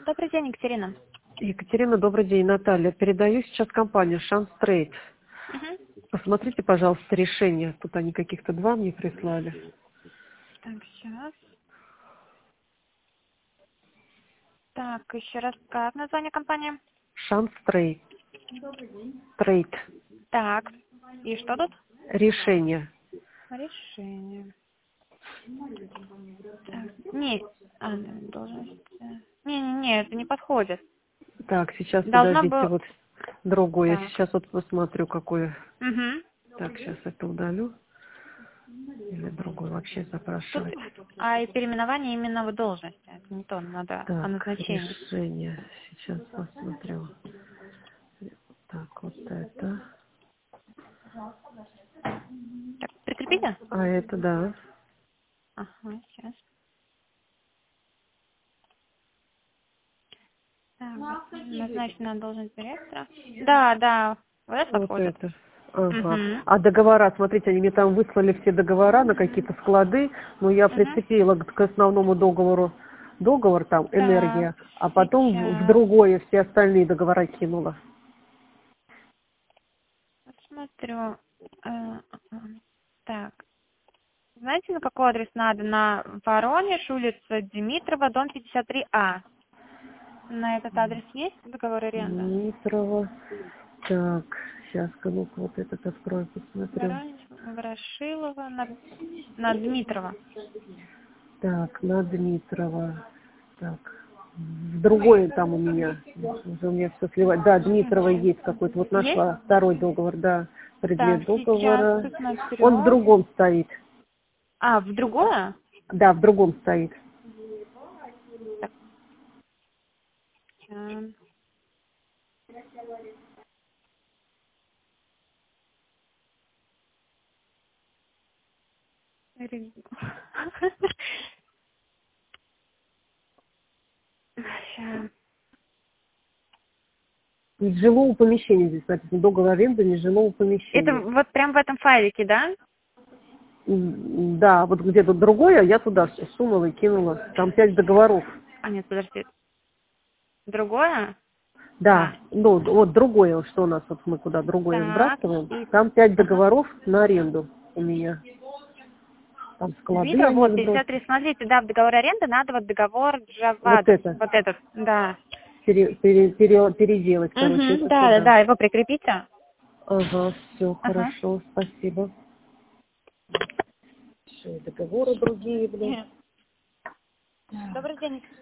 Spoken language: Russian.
Добрый день, Екатерина. Екатерина, добрый день. Наталья. Передаю сейчас компанию Шанс Трейд. Мгм. Посмотрите, пожалуйста, решение. Тут они каких-то два мне прислали. Так, сейчас. Так, еще раз, как название компании? Шанс Трейд. Трейд. Так, и что тут? Решение. Решение. Так, не, должность. Не, это не подходит. Так, сейчас Должно подождите, было... вот другое. Так. Сейчас вот посмотрю, какое. Угу. Так, сейчас это удалю. Или другой вообще Тут, запрашивать. и переименование именно в должности. Это не то, надо о Так, назначении. решение. Сейчас посмотрю. Так, вот это. Так, прикрепите? А это, да. Ага, сейчас. Так, назначена должность директора. Да, вот это Вот подходит. это. Ага. Угу. А договора, смотрите, они мне там выслали все договора на какие-то склады, но я Угу. прицепила к основному договору договор там, Так, энергия, а потом в сейчас другое все остальные договора кинула. посмотрю. Так, знаете, на какой адрес надо? На Воронеж, улица Димитрова, дом 53А. На этот адрес есть договор аренды? Дмитрова. Так, сейчас ну вот этот открою, посмотрю. Воронеж, Ворошилова, на Дмитрова. Так, на Дмитрова. Так, другое там у меня. Уже у меня все сливать. Да, Дмитрова Мгм. есть какой-то. Вот Есть? нашла второй договор, да. Так, Предмет сейчас договора. Он в посмотрю. другом стоит. В другое? Да, в другом стоит. Так, ща. Из жилого помещения здесь написано. Договор аренды нежилого Это помещения. вот прям в этом файлике, да? Да, вот где-то другое, я туда все сунула и кинула. Там 5 договоров. Нет, подожди. Другое? Да, ну вот другое, что у нас, вот мы куда другое Так, сбрасываем. и... Там 5 Ага. договоров на аренду у меня. Там склады Дмитров, они вот, сбросили. 53, смотрите, да, в договор аренды надо вот договор Вот Джавадов, это. вот этот, да. Переделать, короче, Угу, это да, туда. его прикрепите. Ага, все, Ага. хорошо, спасибо. Все, договоры другие, блин. Добрый день.